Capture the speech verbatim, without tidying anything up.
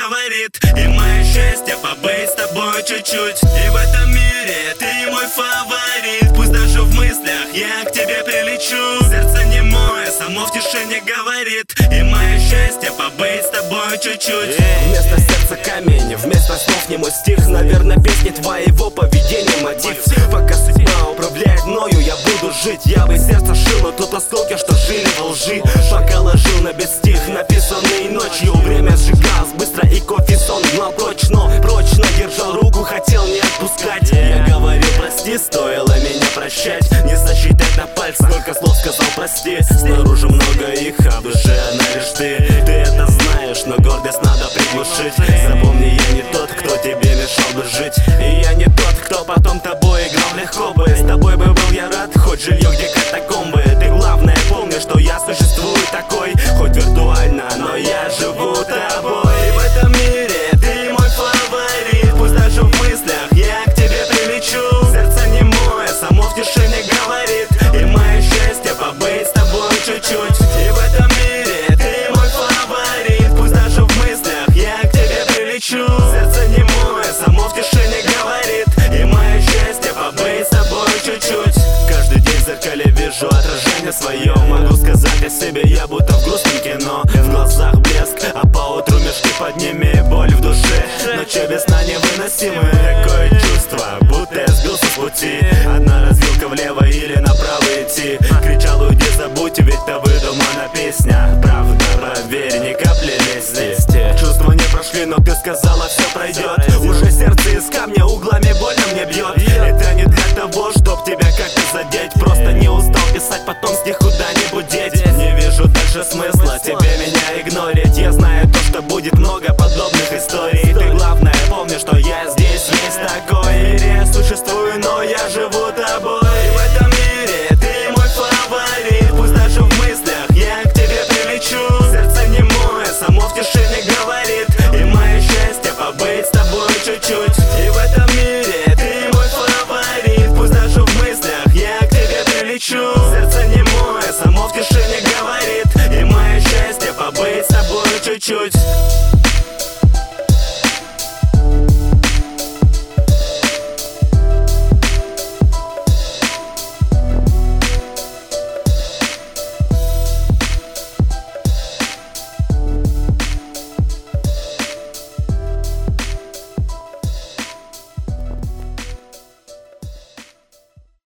говорит. И мое счастье побыть с тобой чуть-чуть. И в этом мире ты мой фаворит. Пусть даже в мыслях я к тебе прилечу. Сердце не мое, само в тишине говорит. И мое счастье побыть с тобой чуть-чуть. Вместо сердца камень, вместо слов не мой стих. Наверное, песни твоего поведения мотив. Пока судьба управляет мною, я буду жить. Я бы сердце шил, но тут осколки, что жили во лжи. Пока ложил на бесстих, написанный ночью. Время сжигалось быстро, и кофе сон гнал прочь. Но прочно держал руку, хотел не отпускать. Я говорил прости, стоило меня прощать. Не сосчитать на пальцах, сколько слов сказал прости. Снаружи много их, а в душе одна лишь ты. Ты это знаешь, но гордость надо приглушить. Запомни, я не тот, кто тебе мешал бы жить. И я не тот, кто потом тобой играл легко бы. С тобой бы был я рад, хоть жилье где катакомбы. Ты главное помни, что я существую такой. Хоть виртуально, но я живу тобой. И в этом мире ты мой фаворит. Пусть даже в мыслях я к тебе прилечу. Сердце не мое, само в тишине говорит. И мое счастье побыть с тобой чуть-чуть. И в этом мире ты мой фаворит. Пусть даже в мыслях я к тебе прилечу. Сердце не мое, само в тишине говорит. И мое счастье побыть с тобой чуть-чуть. Каждый день в зеркале вижу отражение свое. Могу сказать о себе, я будто в грустном кино. В глазах блеск, а поутру мешки под ними, боль в душе. Ночью без сна невыносимы.